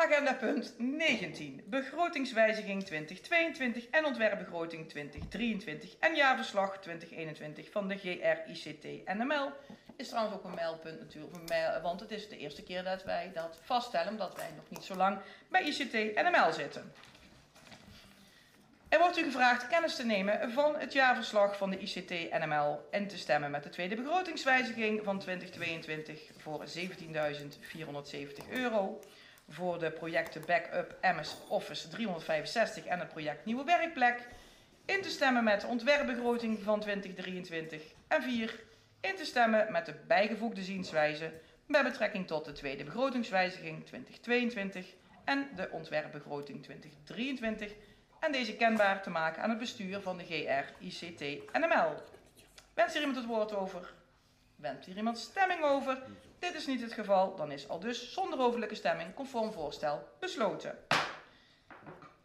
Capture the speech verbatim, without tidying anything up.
Agenda punt negentien. Begrotingswijziging twintig tweeëntwintig en ontwerpbegroting twintig drieëntwintig en jaarverslag twintig eenentwintig van de G R I C T N M L. Is trouwens ook een mijlpunt natuurlijk, een mijl, want het is de eerste keer dat wij dat vaststellen, omdat wij nog niet zo lang bij I C T N M L zitten. Er wordt u gevraagd kennis te nemen van het jaarverslag van de I C T N M L en te stemmen met de tweede begrotingswijziging van twintig tweeëntwintig voor zeventienduizend vierhonderdzeventig euro. Voor de projecten Backup M S Office driehonderdvijfenzestig en het project Nieuwe Werkplek. In te stemmen met de ontwerpbegroting van twintig drieëntwintig. En vier. In te stemmen met de bijgevoegde zienswijze met betrekking tot de tweede begrotingswijziging twintig tweeëntwintig en de ontwerpbegroting twintig drieëntwintig. En deze kenbaar te maken aan het bestuur van de G R I C T N M L. Wenst hier iemand het woord over? Wenst hier iemand stemming over? Dit is niet het geval, dan is al dus zonder hoofdelijke stemming conform voorstel besloten.